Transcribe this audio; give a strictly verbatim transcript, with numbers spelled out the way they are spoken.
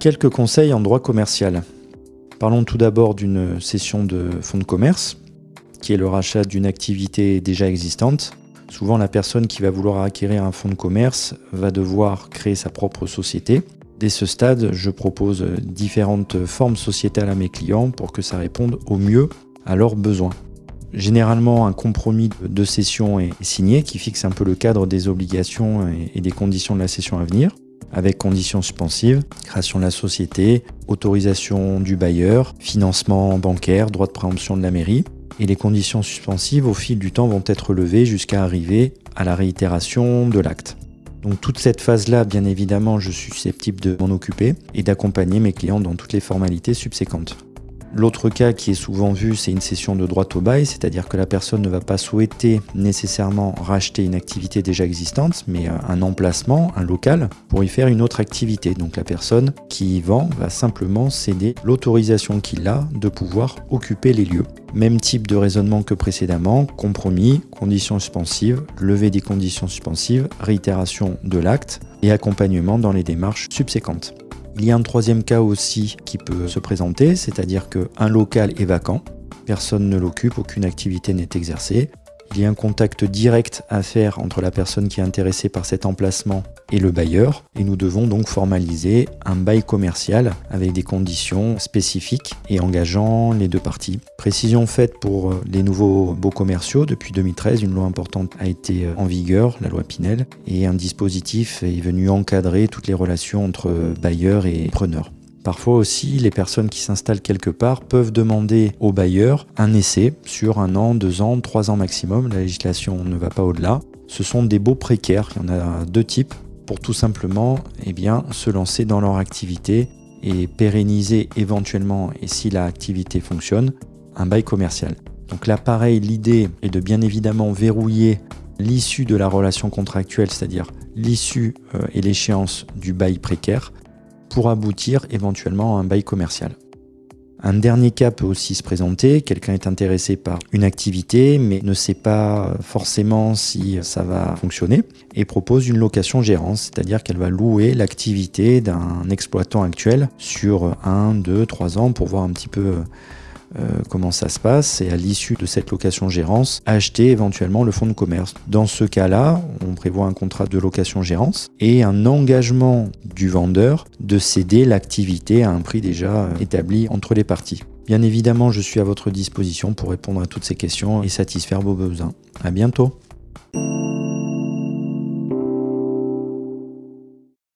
Quelques conseils en droit commercial. Parlons tout d'abord d'une cession de fonds de commerce, qui est le rachat d'une activité déjà existante. Souvent, la personne qui va vouloir acquérir un fonds de commerce va devoir créer sa propre société. Dès ce stade, je propose différentes formes sociétales à mes clients pour que ça réponde au mieux à leurs besoins. Généralement, un compromis de cession est signé qui fixe un peu le cadre des obligations et des conditions de la cession à venir, avec conditions suspensives, création de la société, autorisation du bailleur, financement bancaire, droit de préemption de la mairie. Et les conditions suspensives, au fil du temps, vont être levées jusqu'à arriver à la réitération de l'acte. Donc toute cette phase-là, bien évidemment, je suis susceptible de m'en occuper et d'accompagner mes clients dans toutes les formalités subséquentes. L'autre cas qui est souvent vu, c'est une cession de droit au bail, c'est-à-dire que la personne ne va pas souhaiter nécessairement racheter une activité déjà existante, mais un emplacement, un local, pour y faire une autre activité. Donc la personne qui y vend va simplement céder l'autorisation qu'il a de pouvoir occuper les lieux. Même type de raisonnement que précédemment, compromis, conditions suspensives, levée des conditions suspensives, réitération de l'acte et accompagnement dans les démarches subséquentes. Il y a un troisième cas aussi qui peut se présenter, c'est-à-dire qu'un local est vacant, personne ne l'occupe, aucune activité n'est exercée. Il y a un contact direct à faire entre la personne qui est intéressée par cet emplacement et le bailleur, et nous devons donc formaliser un bail commercial avec des conditions spécifiques et engageant les deux parties. Précision faite pour les nouveaux baux commerciaux, depuis deux mille treize, une loi importante a été en vigueur, la loi Pinel, et un dispositif est venu encadrer toutes les relations entre bailleurs et preneurs. Parfois aussi, les personnes qui s'installent quelque part peuvent demander au bailleur un essai sur un an, deux ans, trois ans maximum. La législation ne va pas au-delà. Ce sont des baux précaires, il y en a deux types, pour tout simplement eh bien, se lancer dans leur activité et pérenniser éventuellement, et si l'activité fonctionne, un bail commercial. Donc là, pareil, l'idée est de bien évidemment verrouiller l'issue de la relation contractuelle, c'est-à-dire l'issue euh, et l'échéance du bail précaire, pour aboutir éventuellement à un bail commercial. Un dernier cas peut aussi se présenter, quelqu'un est intéressé par une activité mais ne sait pas forcément si ça va fonctionner et propose une location-gérance, c'est-à-dire qu'elle va louer l'activité d'un exploitant actuel sur un, deux, trois ans pour voir un petit peu Euh, comment ça se passe et à l'issue de cette location-gérance, acheter éventuellement le fonds de commerce. Dans ce cas-là, on prévoit un contrat de location-gérance et un engagement du vendeur de céder l'activité à un prix déjà établi entre les parties. Bien évidemment, je suis à votre disposition pour répondre à toutes ces questions et satisfaire vos besoins. À bientôt.